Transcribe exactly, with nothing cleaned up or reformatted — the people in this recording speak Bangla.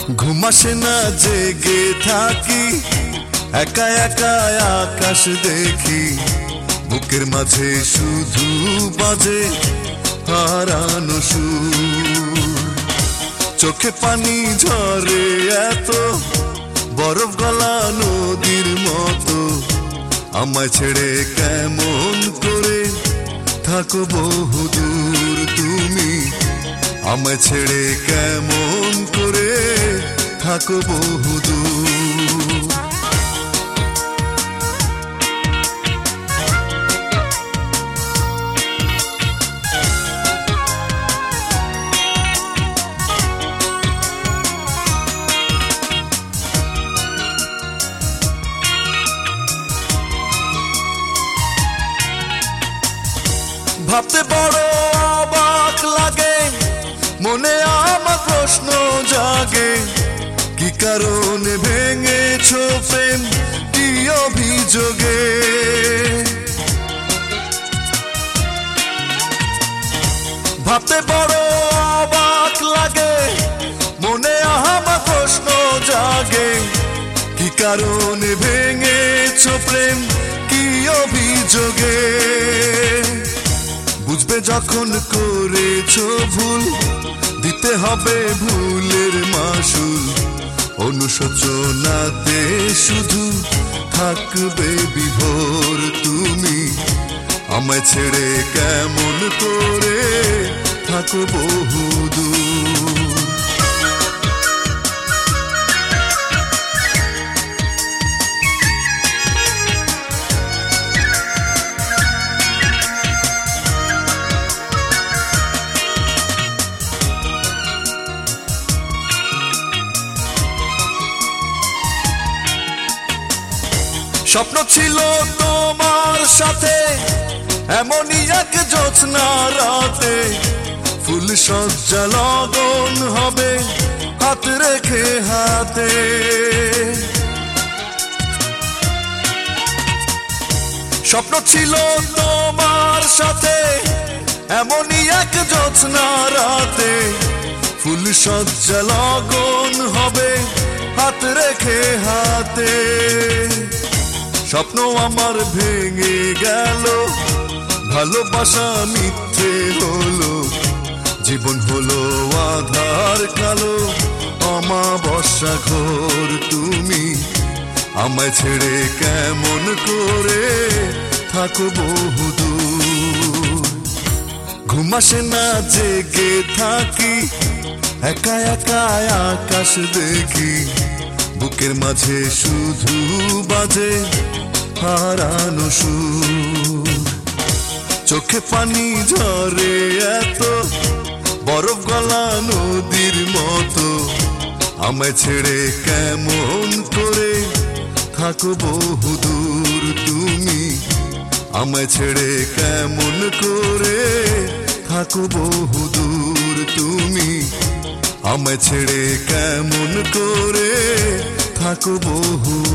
ঘুম আসে না জেগে থাকি, একা একা আকাশ দেখি, বুকের মাঝে শুধু বাজে হারানো সুর। চোখে পানি ঝরে এত, বরফ গলা নদীর মতো, আমায় ছেড়ে কেমন করে থাকো বহুদূর তুমি, আমায় ছেড়ে কেমন করে থাকো বহুদূর। ভাবতে বড় অবাক লাগে, মনে আমার প্রশ্ন জাগে, কি কারণে ভেঙেছো প্রেম, কি অভিযোগে। ভাবতে বড় অবাক লাগে, মনে আমার প্রশ্ন জাগে, কি কারণে ভেঙেছো প্রেম, কি অভিযোগে। বুঝবে যখন করেছো ভুল, দিতে হবে ভুলের মাসুল, অনুশোচনাতে শুধু থাকবে বিভোর তুমি, আমায় ছেড়ে কেমন করে থাকো বহুদূর। স্বপ্ন ছিল তোমার সাথে এমনই এক জ্যোৎস্না রাতে, ফুল সজ্জা লগন হবে হাত রেখে হাতে। স্বপ্ন ছিল তোমার সাথে এমনই এক জ্যোৎস্না রাতে, ফুল সজ্জা লগন হবে হাত রেখে হাতে। স্বপ্ন আমার ভেঙে গেল, ভালোবাসা মিথ্যে হলো, জীবন হলো আধার কালো, অমাবস্যা ঘোর তুমি, আমায় ছেড়ে কেমন করে থাকো বহুদূর। ঘুম আসে না জেগে থাকি, একা একা আকাশ দেখি, বুকের মাঝে শুধু বাজে হারানো সুর। চোখে পানি ঝরে এত, বরফ গলা নদীর মতো, আমায় ছেড়ে কেমন করে থাকো বহুদূর তুমি, আমায় ছেড়ে কেমন করে থাকো বহুদূর তুমি, আমায় ছেড়ে কেমন করে থাকো বহু